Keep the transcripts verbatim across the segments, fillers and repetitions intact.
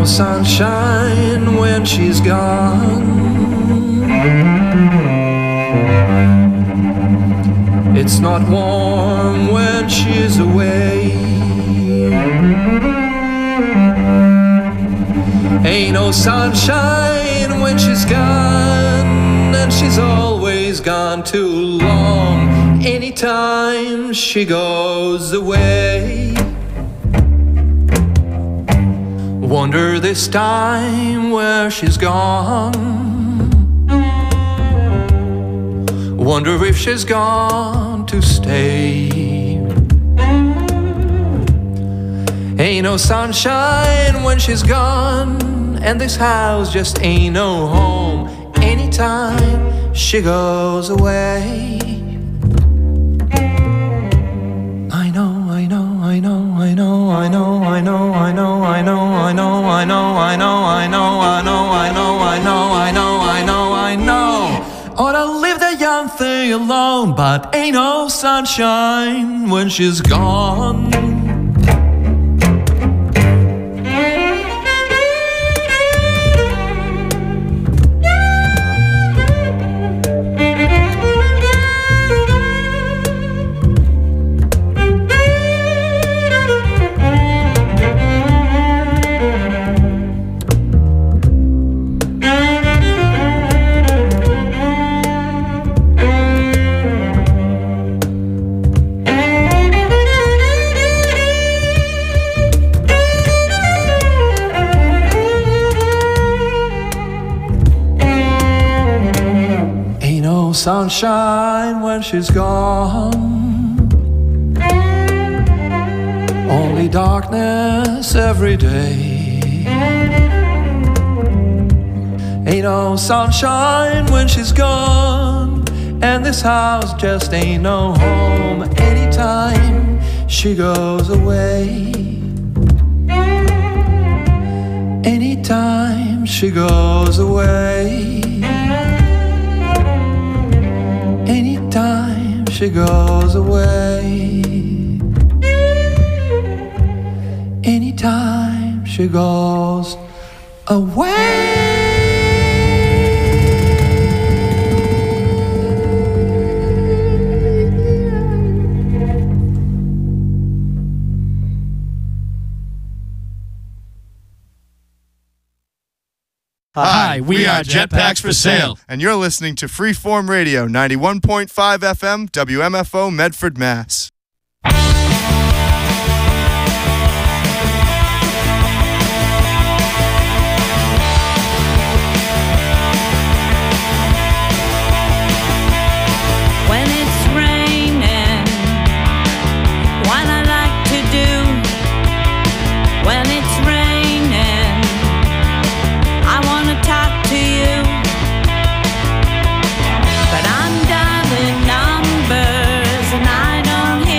sunshine when she's gone. It's not warm when she's away. Ain't no sunshine when she's gone, and she's always gone too long. Anytime she goes away. Wonder this time where she's gone. Wonder if she's gone to stay. Ain't no sunshine when she's gone, and this house just ain't no home. Anytime she goes away. I know, I know, I know, I know, I know, I know, I know, I know, I know, I know, I know, I know, I know, I know, I know, I know, I know, I know. Ought to leave the young thing alone, but ain't no sunshine when she's gone. Sunshine when she's gone. Only darkness every day. Ain't no sunshine when she's gone, and this house just ain't no home. Anytime she goes away. Anytime she goes away. Anytime she goes away. Anytime she goes away. Hi, we are Jetpacks for Sale, and you're listening to Freeform Radio, ninety-one point five F M, W M F O, Medford, Mass. When it's raining, what I like to do. When it's raining, I wanna talk to you, but I'm dialing numbers and I don't hear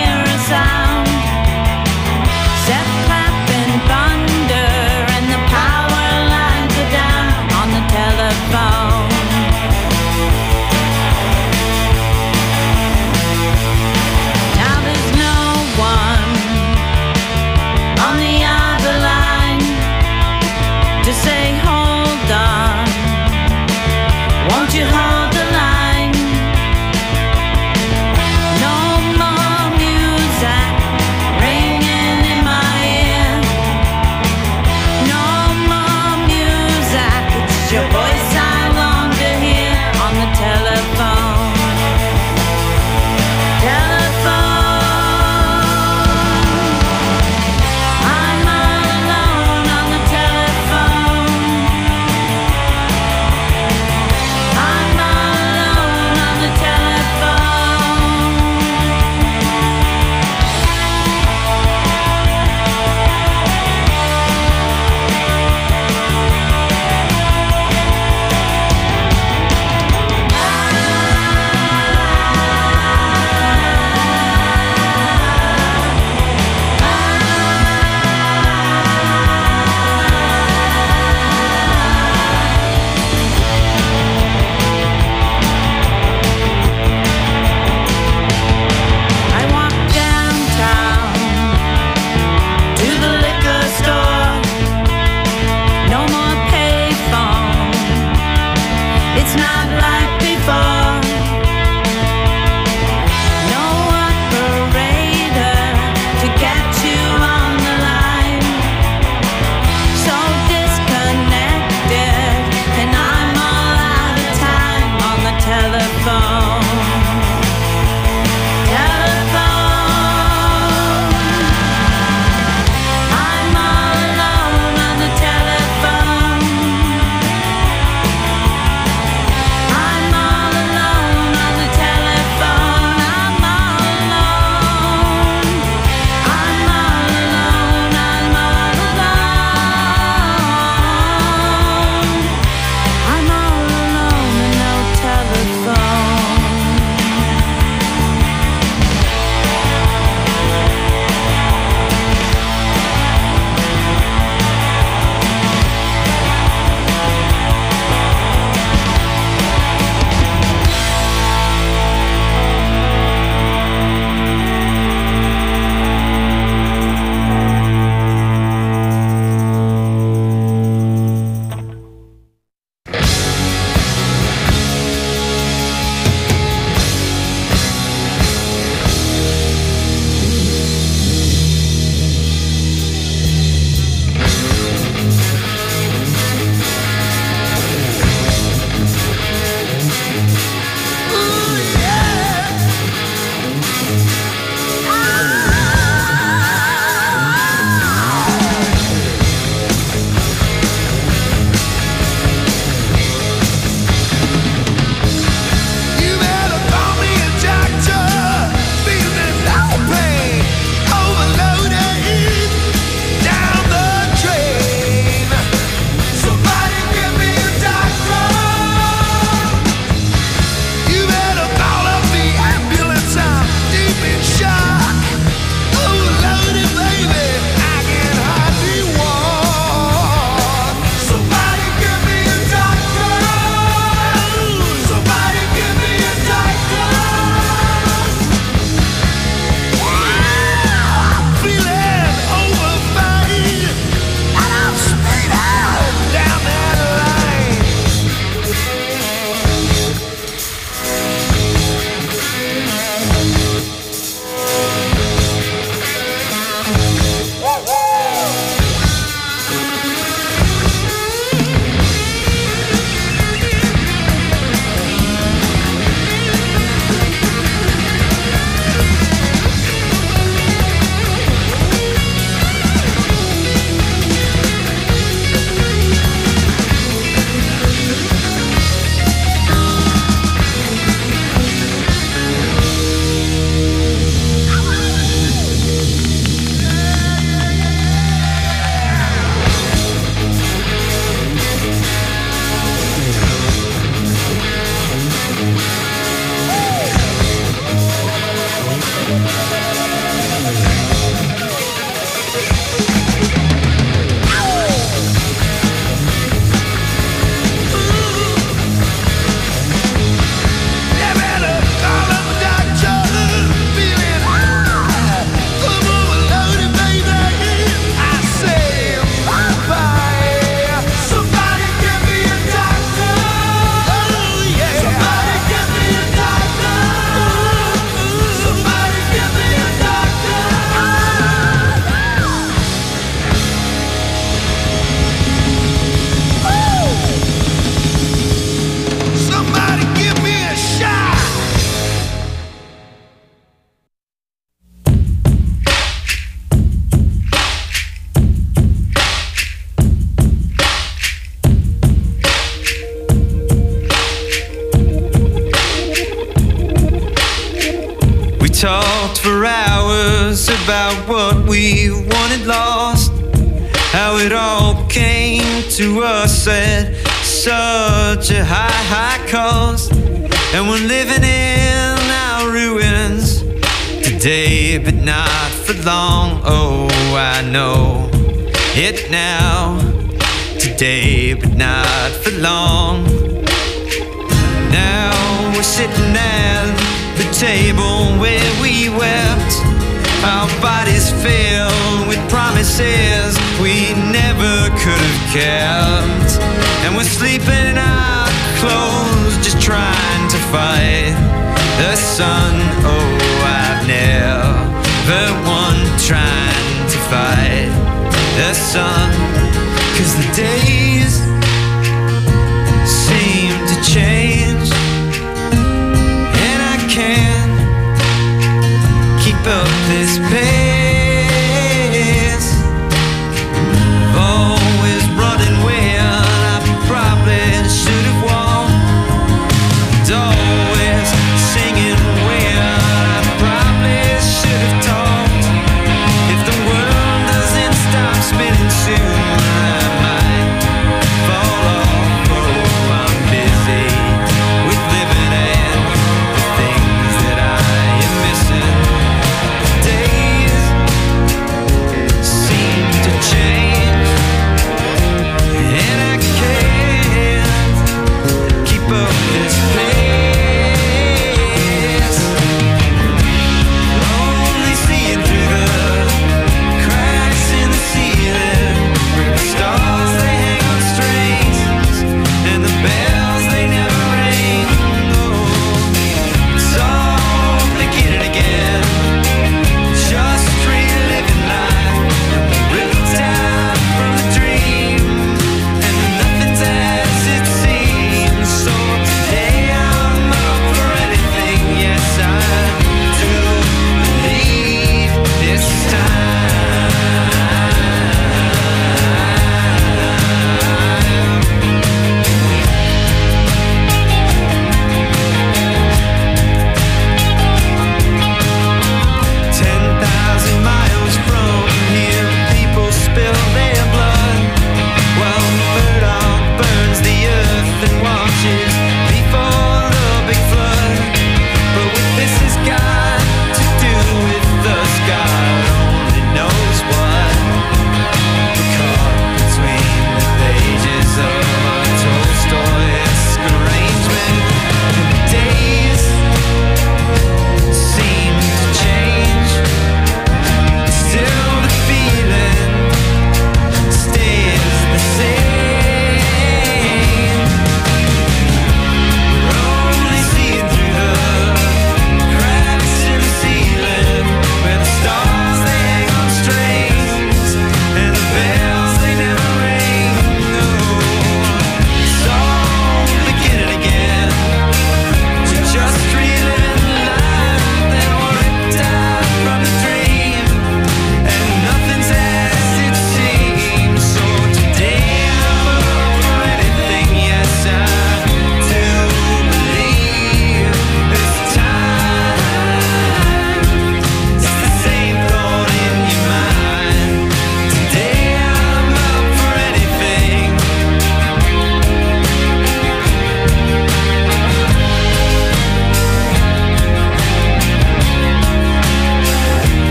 talked for hours about what we wanted lost, how it all came to us at such a high, high cost. And we're living in our ruins today, but not for long. Oh, I know it now. Today, but not for long. Now we're sitting at the table where we wept, our bodies filled with promises we never could have kept. And we're sleeping in our clothes, just trying to fight the sun. Oh, I've never won trying to fight the sun, 'cause the days seem to change, and I can't keep up this pace. Always running when I probably should have walked, always singing when I probably should have talked. If the world doesn't stop spinning soon, I might fall off. Oh, I'm busy with living and the things that I am missing. Days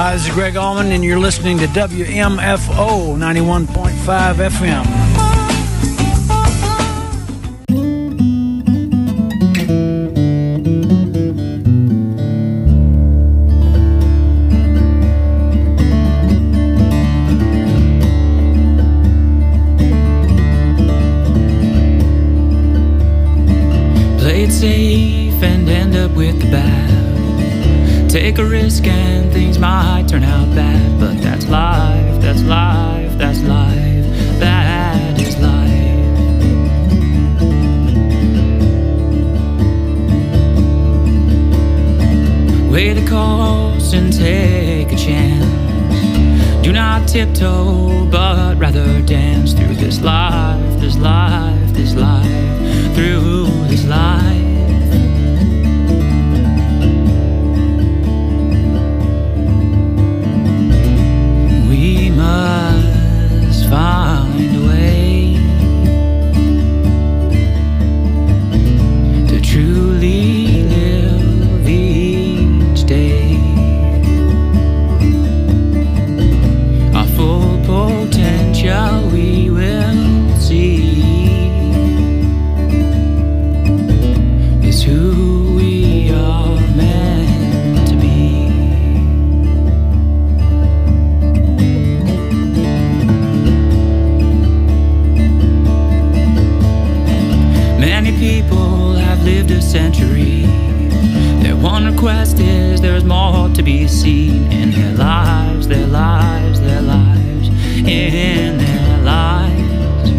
Hi, this is Greg Allman, and you're listening to W M F O ninety-one point five F M. Play it safe and end up with the bad. Take a risk and things might turn out bad, but that's life, that's life, that's life, that is life. Weigh the cost and take a chance. Do not tiptoe, but rather dance through this life, this life, this life, through this life. Must find a way to truly live each day. Our full potential we will see is who we are meant to be. Many people have lived a century. Their one request is there's more to be seen in their lives, their lives, their lives, in their lives.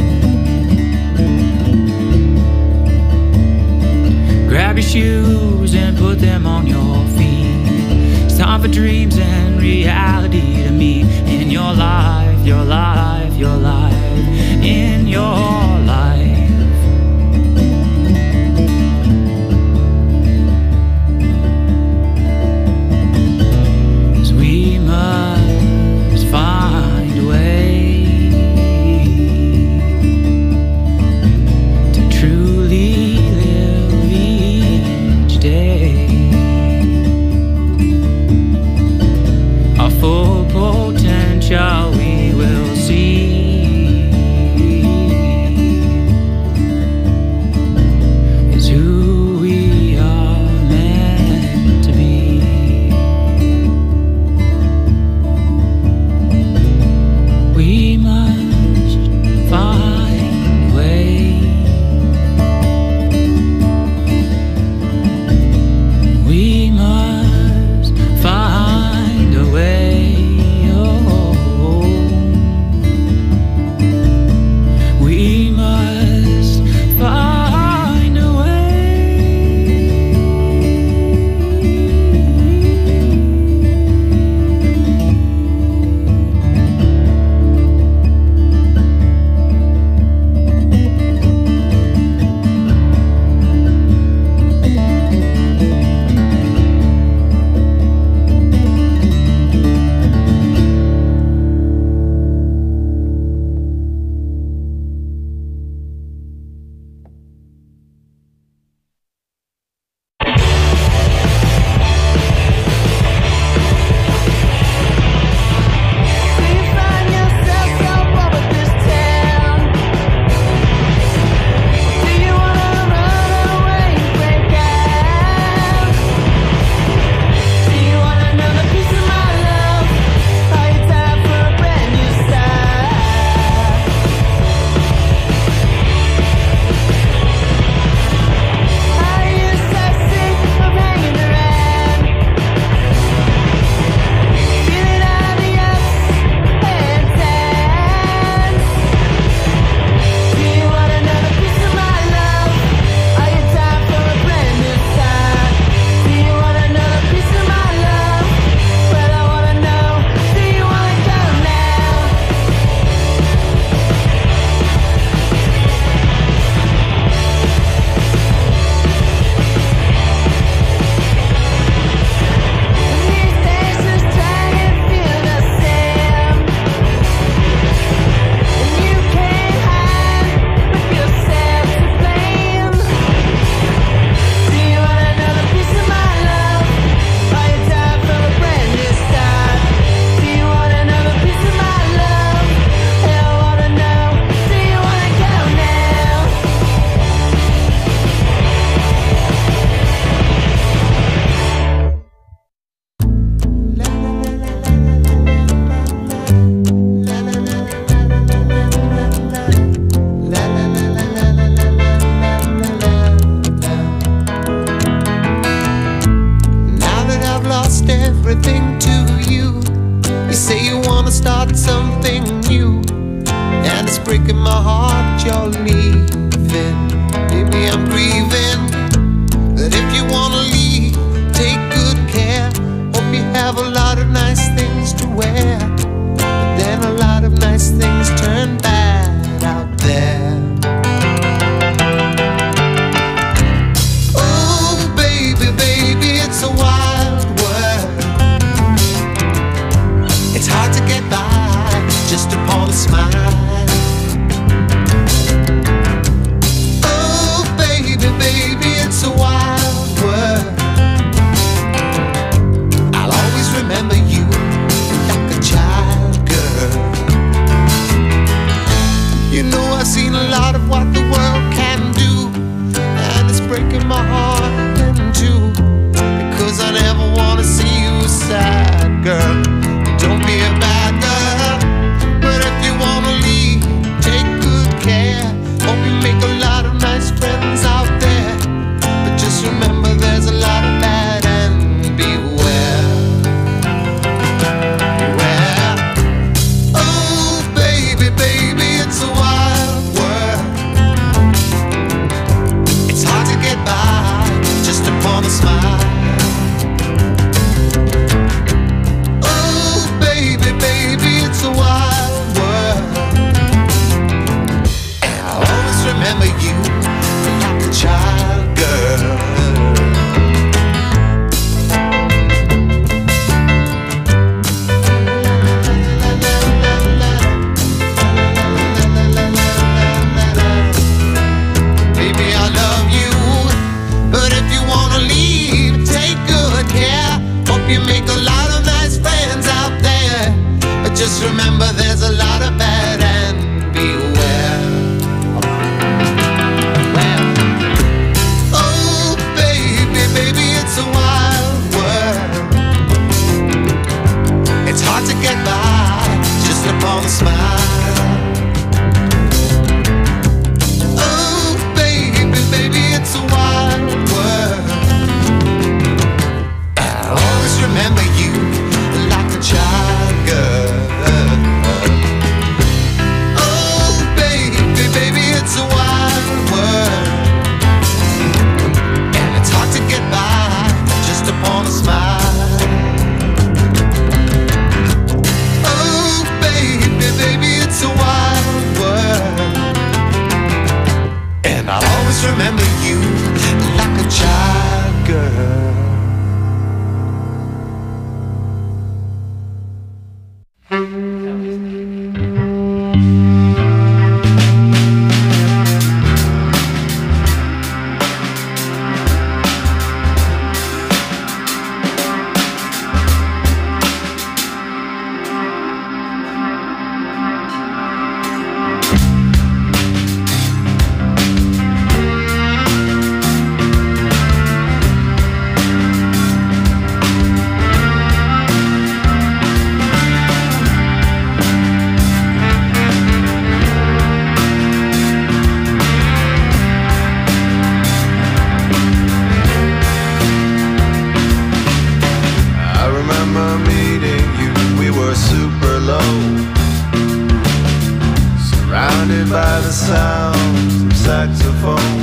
Grab your shoes and put them on your feet. It's time for dreams and reality to meet in your life, your life, your life, in your life. Must find a way to truly live each day. Our full potential we will see a lot of what the world can do, and it's breaking my heart in two, because I never want to see you sad, girl. Don't be a bad girl, but if you want to leave, take good care. Hope you make a lot of nice friends out there, but just remember there's a lot of bad, and beware. Beware. Oh baby, baby, it's a wild world. It's hard to get by just upon a smile. Oh baby, baby, it's a wild world, and I'll always remember you like a child, girl. Baby, I love you, but if you wanna leave, take good care. Hope you make a lot of nice friends out there, but just remember there's a lot of bad, and beware. Well, oh baby, baby, it's a wild world. It's hard to get by just upon a smile. Oh baby, baby, it's a wild world, and I'll always remember you like a child, girl. Oh baby, baby, it's a wild world, and it's hard to get by just upon a smile. Oh baby, baby, it's a wild world, and I'll always remember you like a child, girl. I remember meeting you, we were super low, surrounded by the sounds of saxophone.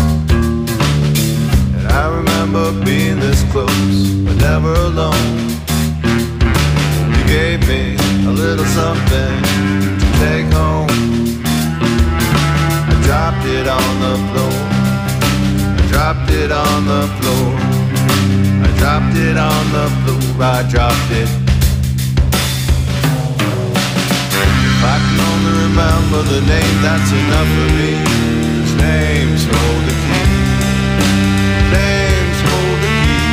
And I remember being this close, but never alone. You gave me a little something to take home. I dropped it on the floor, I dropped it on the floor, I dropped it on the floor, I dropped it. If I can only remember the name, that's enough for me. His name's hold the key. Name's hold the key.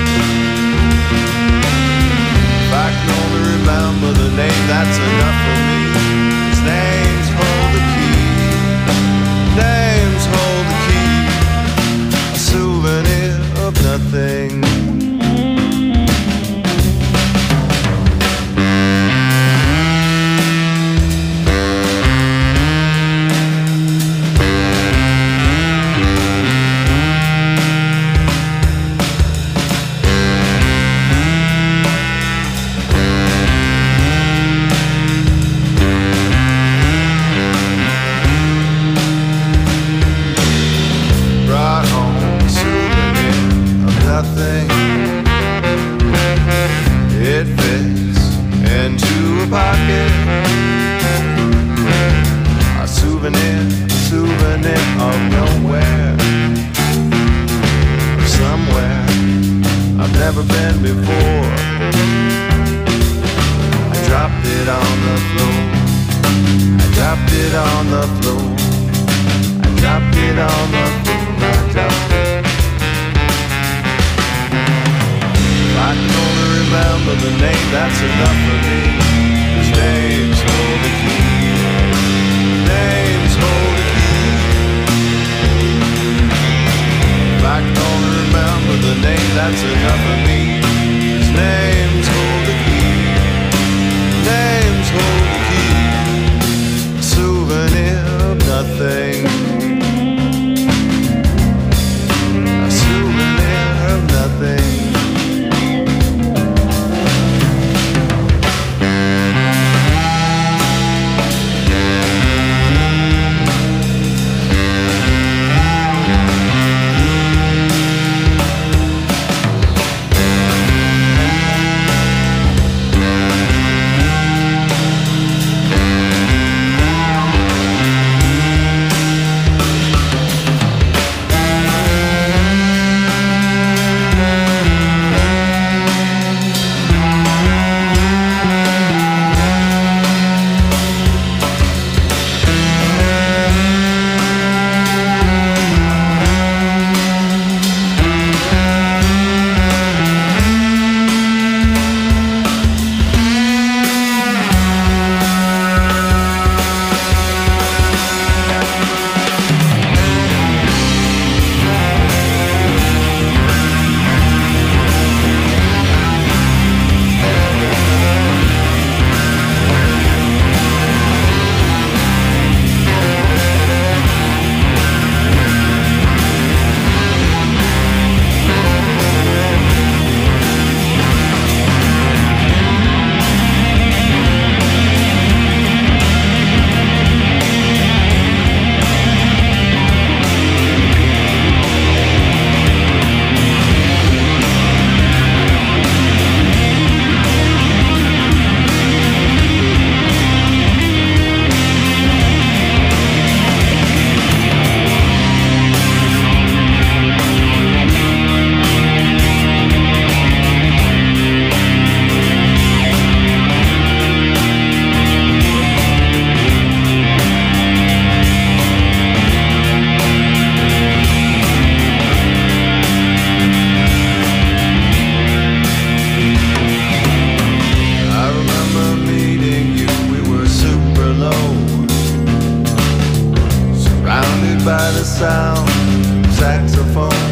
If I can only remember the name, that's enough for me. His name's hold the key. Name's hold the key. A souvenir of nothing. Brought home a souvenir of nothing. It fits into a pocket. A souvenir, a souvenir of nowhere, of somewhere I've never been before. I dropped it on the floor, I dropped it on the floor, I dropped it on the floor, I dropped it. If I can only remember the name, that's enough for me. His name's hold the key. Name's hold the key. by the sound of saxophone.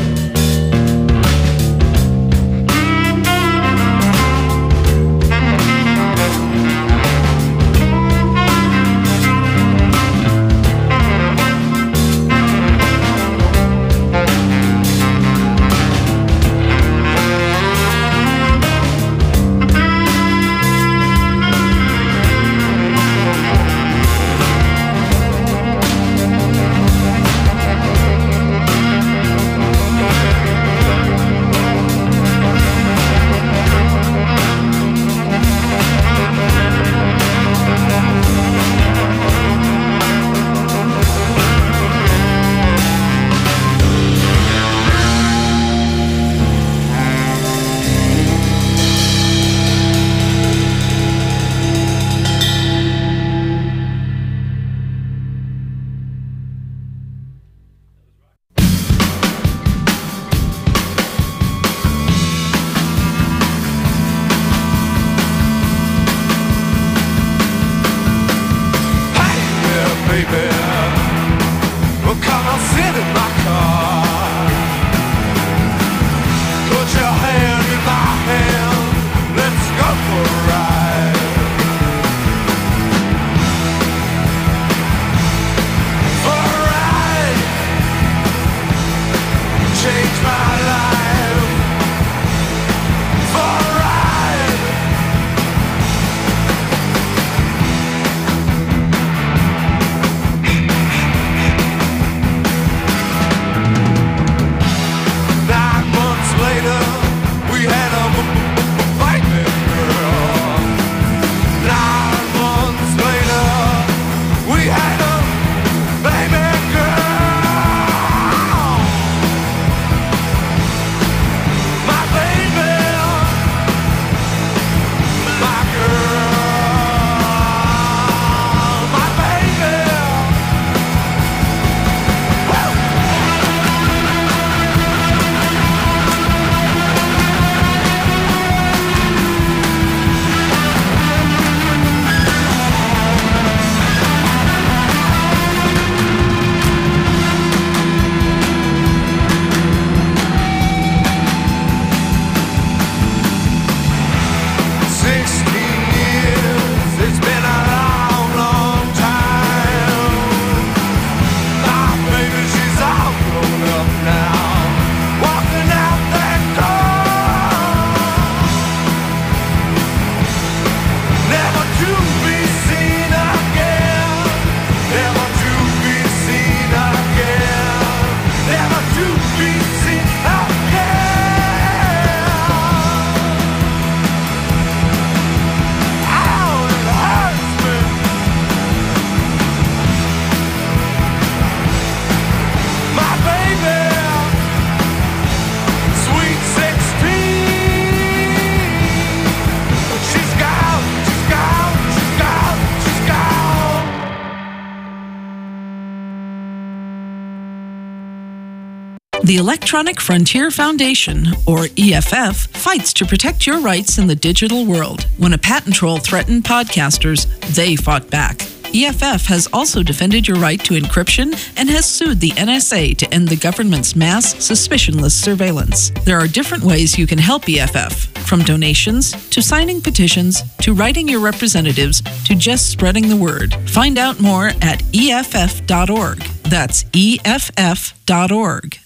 The Electronic Frontier Foundation, or E F F, fights to protect your rights in the digital world. When a patent troll threatened podcasters, they fought back. E F F has also defended your right to encryption and has sued the N S A to end the government's mass, suspicionless surveillance. There are different ways you can help E F F, from donations, to signing petitions, to writing your representatives, to just spreading the word. Find out more at E F F dot org. That's E F F dot org.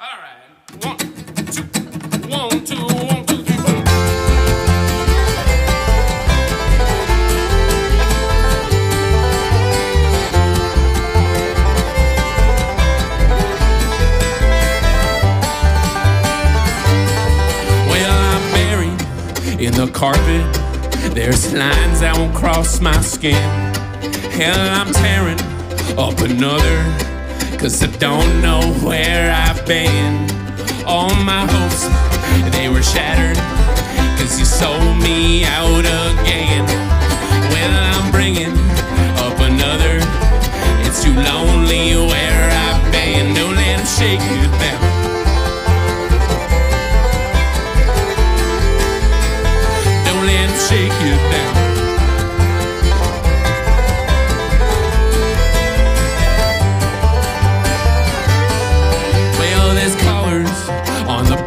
One, two, one, two, one, two, three, four. Well, I'm buried in the carpet. There's lines that won't cross my skin. Hell, I'm tearing up another, 'cause I don't know where I've been. All my hopes, they were shattered, 'cause you sold me out again. Well, I'm bringing up another. It's too lonely where I've been. Don't let them shake you down. Don't let them shake you down.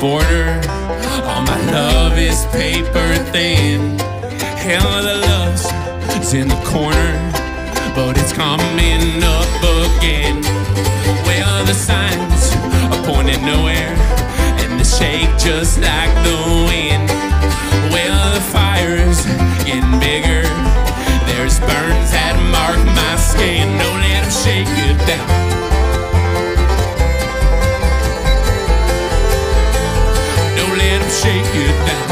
border. All my love is paper thin. Hell of the lust is in the corner, but it's coming up again. Well, the signs are pointing nowhere, and the shake just like the wind. Well, the fire's getting bigger. There's burns that mark my skin. Don't let them shake you down. Don't let them shake you down.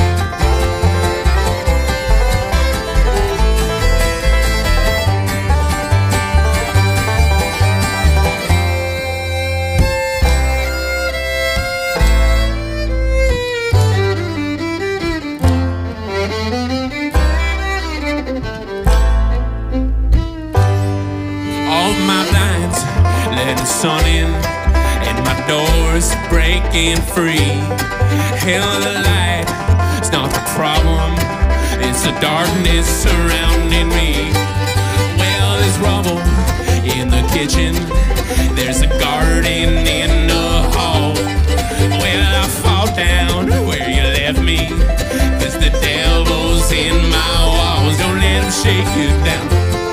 Sun in and my door's breaking free. Hell of the light, it's not the problem, it's the darkness surrounding me. Well, there's rubble in the kitchen, there's a garden in the hall. Well, I fall down where you left me, cause the devil's in my walls. Don't let him shake you down.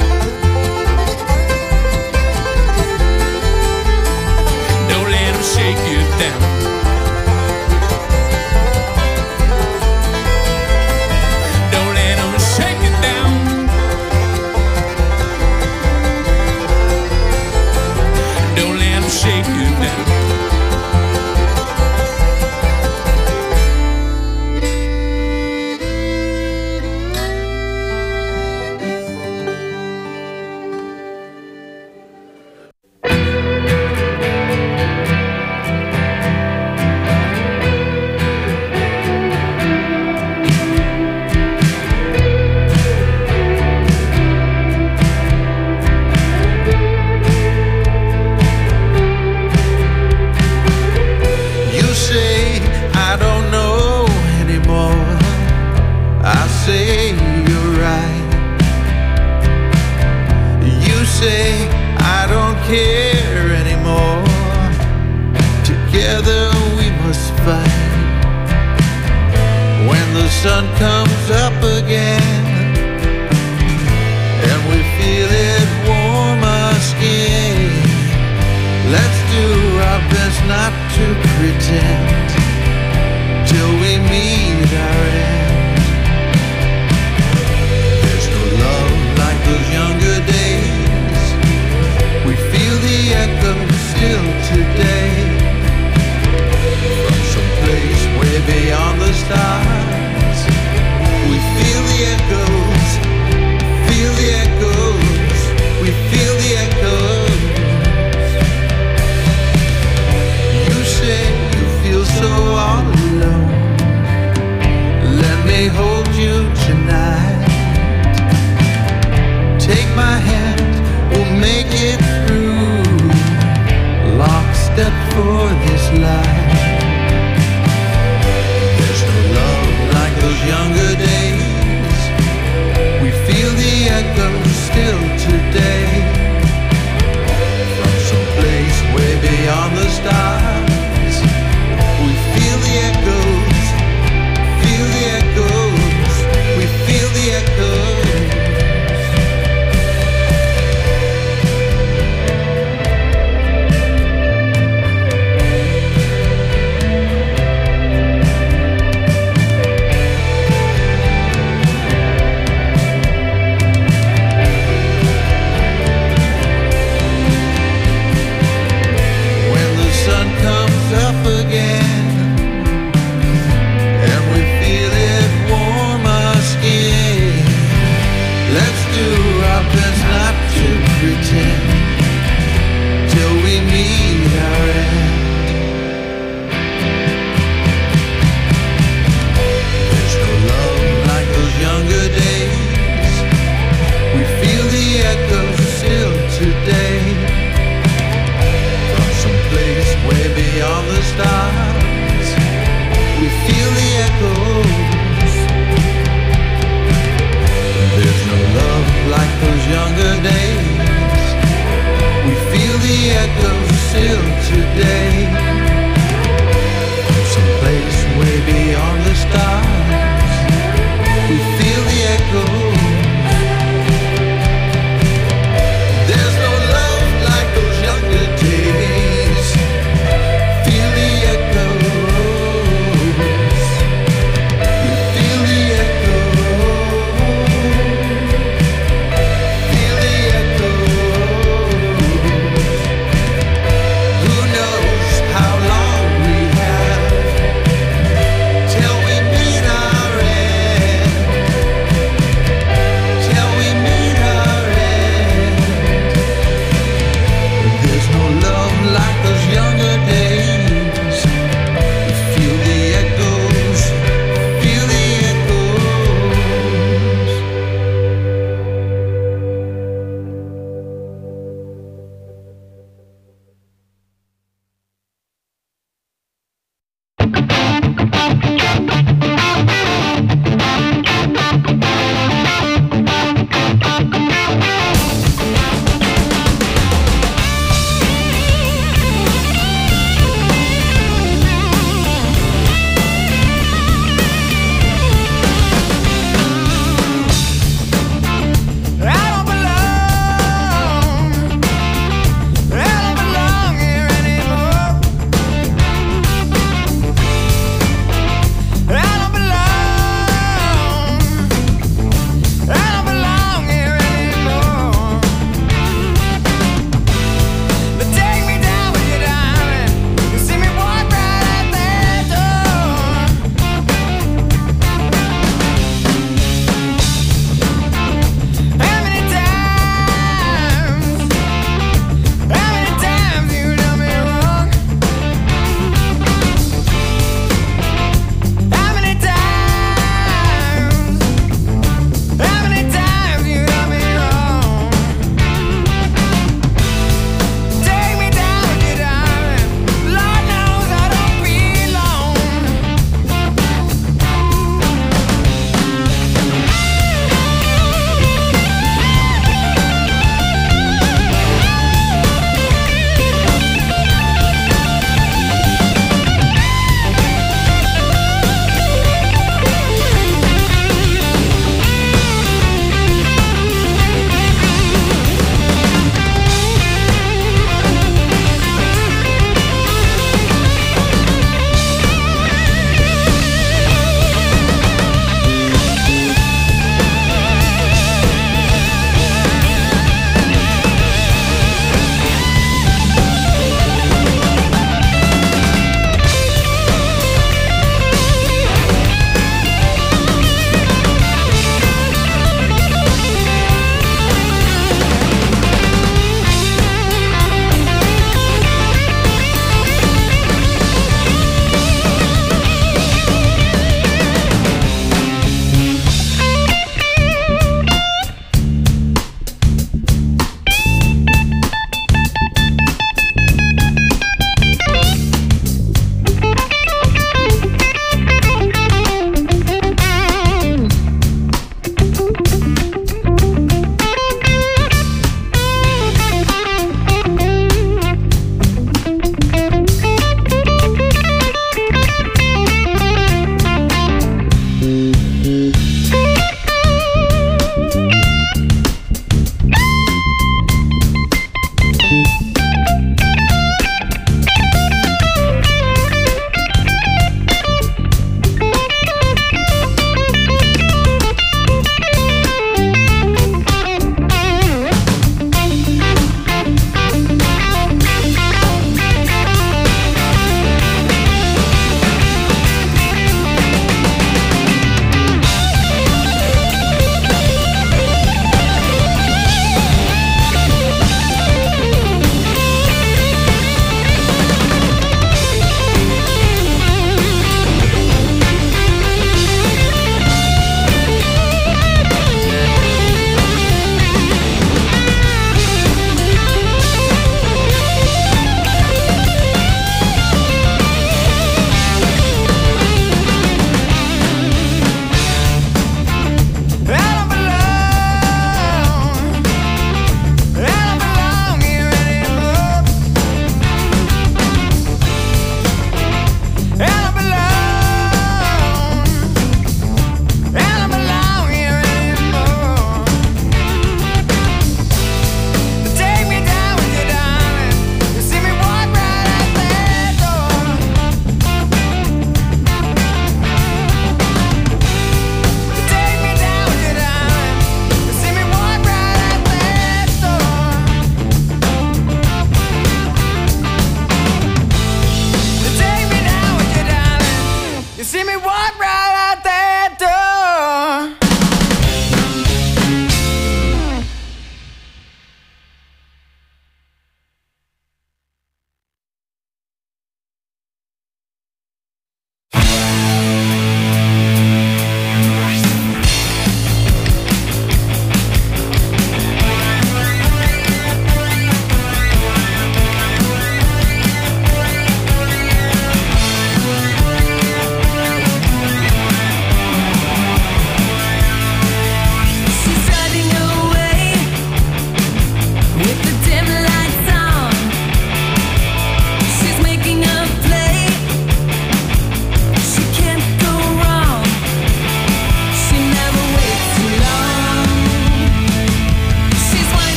Shake you down. Don't let them shake you down. Don't let them shake you down.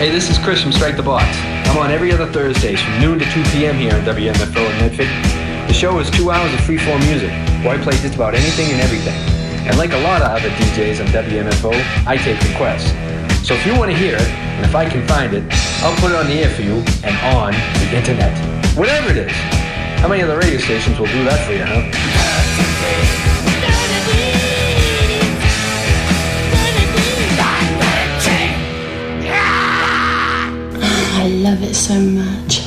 Hey, this is Chris from Strike the Box. I'm on every other Thursdays from noon to two p.m. here on W M F O in Medford. The show is two hours of free-form music, where I play just about anything and everything. And like a lot of other D Js on W M F O, I take requests. So if you want to hear it, and if I can find it, I'll put it on the air for you and on the internet. Whatever it is. How many other radio stations will do that for you, huh? I love it so much.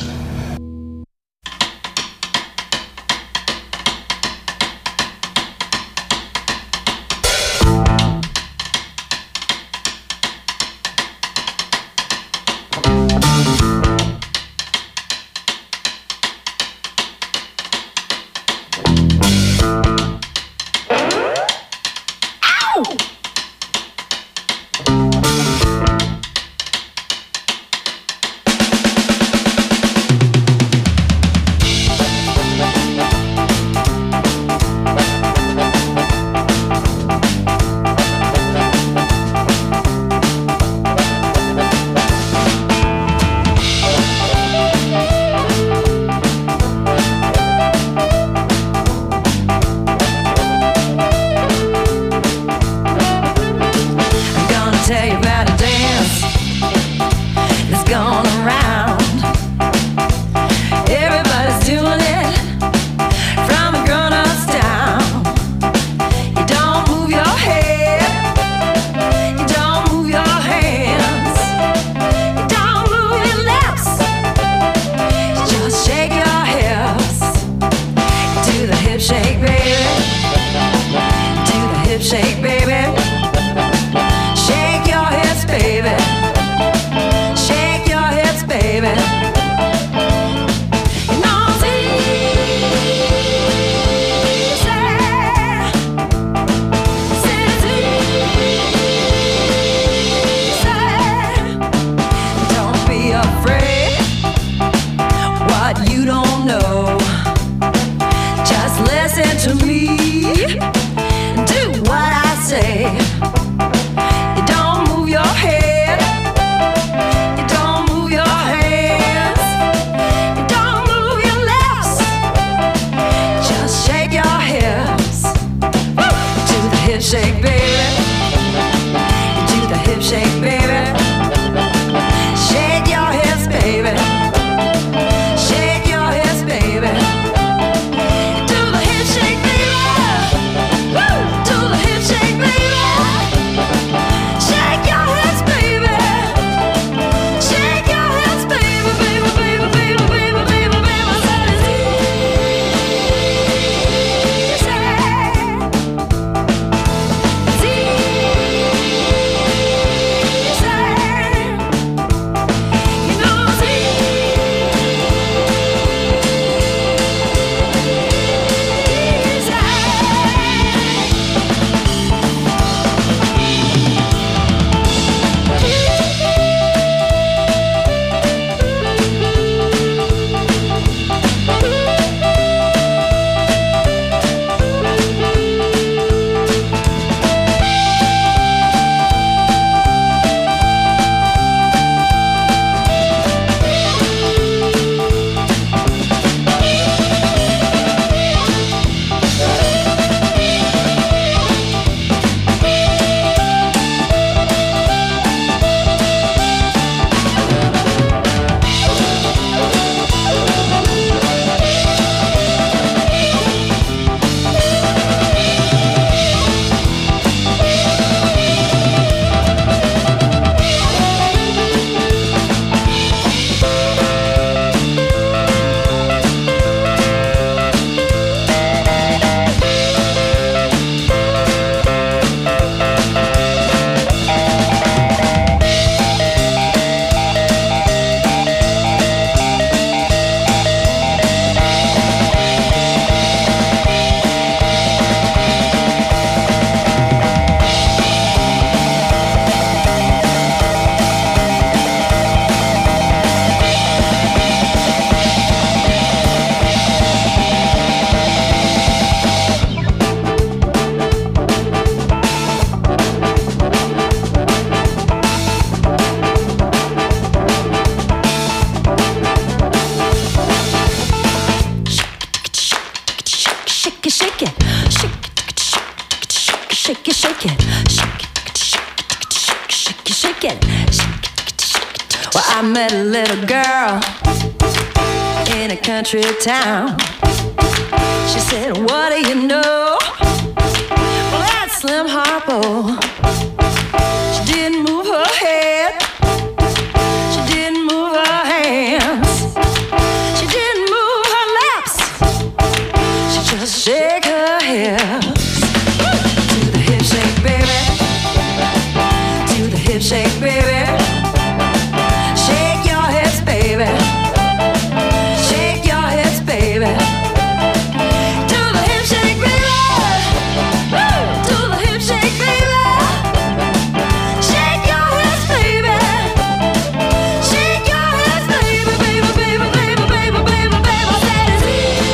shake it, shake it, shake it. Well, I met a little girl in a country town. She said, what do you know? Well, that's Slim Harpo. She didn't move her head. She didn't move her hands. She didn't move her lips. She just shake her hips. To the hip shake, baby. To the hip shake, baby. Shake your hips, baby. Shake your hips, baby. To the hip shake, baby. Woo! To the hip shake, baby. Shake your hips, baby. Shake your hips, baby, baby, baby, baby, baby, baby, baby. That is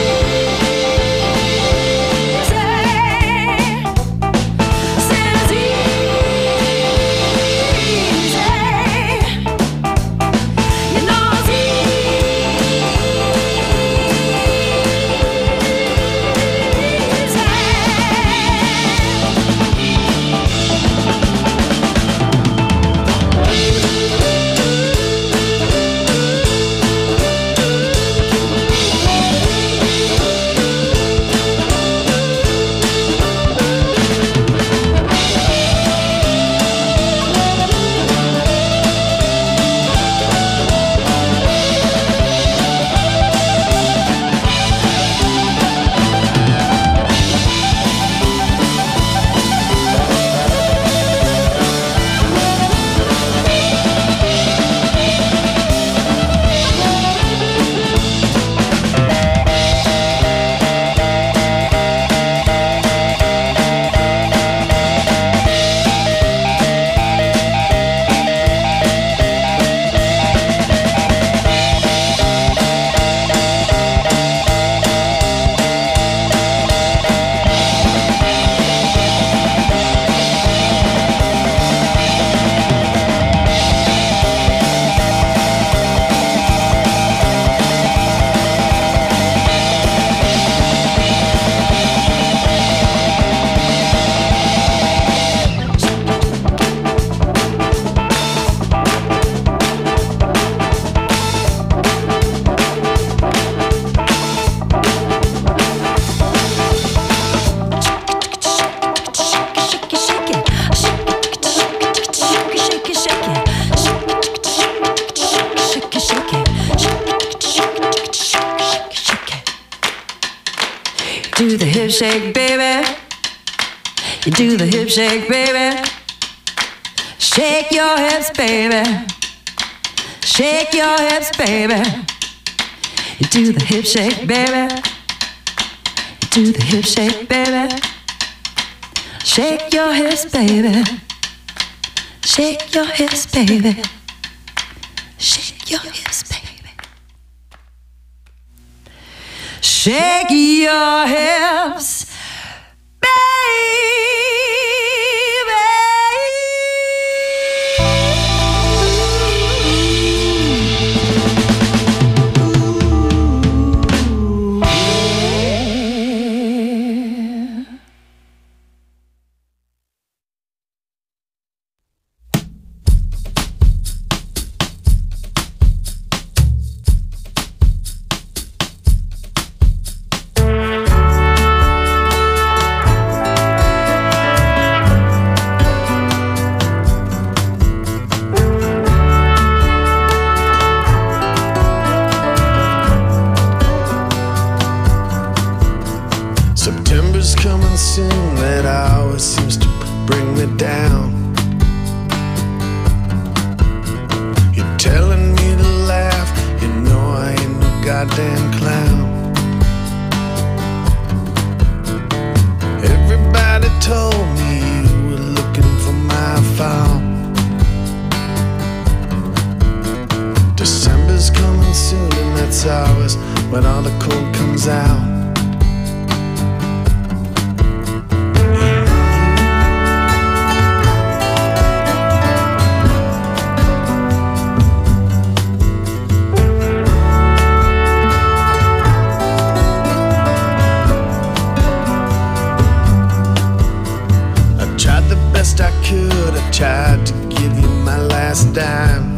easy. That is easy. You know it's do the hip shake, baby. You do the hip shake, baby. Shake your hips, baby. Shake your hips, baby. You do the hip shake, baby. You do the hip shake, baby. Shake your hips, baby. Shake your hips, baby. Shake your hips, baby. Shake your hips, September's coming soon, that hour seems to bring me down. You're telling me to laugh, you know I ain't no goddamn clown. Everybody told me you were looking for my phone. December's coming soon, and that's ours when all the cold comes out. I tried to give you my dime.